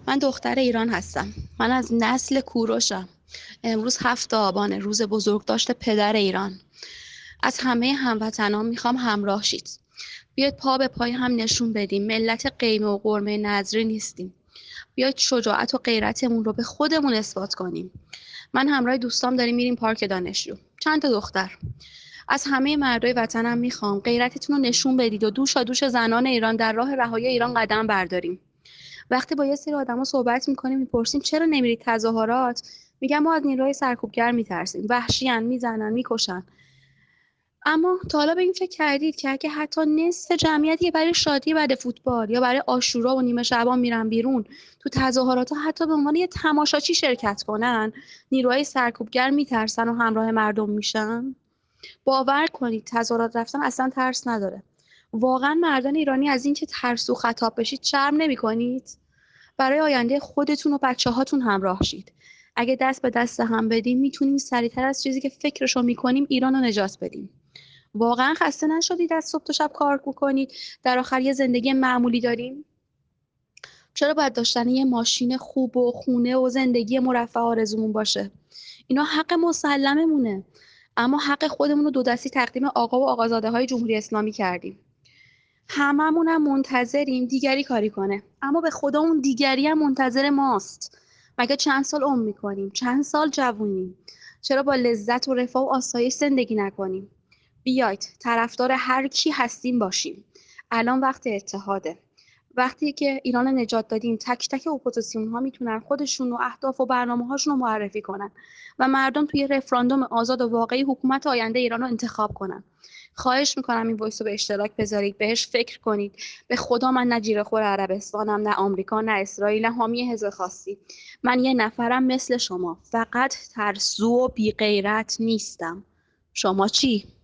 من دختر ایران هستم. من از نسل کوروشم. امروز 7 آبانه، روز بزرگداشت پدر ایران. از همه هموطنان میخوام همراه شید. بیاید پا به پای هم نشون بدیم ملت قیمه و قرمه نظری نیستیم. بیاید شجاعت و غیرتمون رو به خودمون اثبات کنیم. من همراه دوستام داریم میریم پارک دانشجو. چند تا دختر. از همه مردای وطنم میخوام غیرتتون رو نشون بدید و دوش دوش زنان ایران در راه رهایی ایران قدم برداریم. وقتی با یه سری آدما صحبت میکنیم میپرسیم چرا نمیرید تظاهرات، میگن ما از نیروهای سرکوبگر میترسیم، وحشیان، میزنن، میکشن. اما تا حالا به این فکر کردید که اگه حتی نصف جمعیتی برای شادی بعد فوتبال یا برای عاشورا و نیمه شعبان میرن بیرون تو تظاهرات حتی به عنوان یه تماشاچی شرکت کنن، نیروهای سرکوبگر میترسن و همراه مردم میشن؟ باور کنید تظاهرات رفتن اصلا ترس نداره. واقعا مردان ایرانی از اینکه ترسو خطاب بشید شرم نمیکنید؟ برای آینده خودتون و بچه‌هاتون همراه شید. اگه دست به دست هم بدیم میتونیم سریعتر از چیزی که فکرشو میکنیم ایران رو نجات بدیم. واقعا خسته نشدید از صبح تا شب کار میکنید در آخر یه زندگی معمولی داریم؟ چرا باید داشتن یه ماشین خوب و خونه و زندگی مرفه آرزومون باشه؟ اینا حق مسلممونه. اما حق خودمون رو دو دستی تقدیم آقا و آقازاده های جمهوری اسلامی کردیم. هممونم منتظریم دیگری کاری کنه، اما به خدا اون دیگری هم منتظر ماست. مگه چند سال عمر میکنیم؟ چند سال جوونیم؟ چرا با لذت و رفاه و آسایش زندگی نکنیم؟ بیاید طرفدار هر کی هستیم باشیم. الان وقت اتحاده. وقتی که ایران نجات دادیم تک تک اپوزیسیون ها میتونن خودشون و اهداف و برنامه هاشون رو معرفی کنن و مردم توی رفراندوم آزاد و واقعی حکومت آینده ایران رو انتخاب کنن. خواهش میکنم این وایس رو به اشتراک بذارید، بهش فکر کنید. به خدا من نه جیره‌خور عربستانم، نه آمریکا، نه اسرائیل، نه حامی حزب خاصی. من یه نفرم مثل شما، فقط ترسو و بی غیرت نیستم. شما چی؟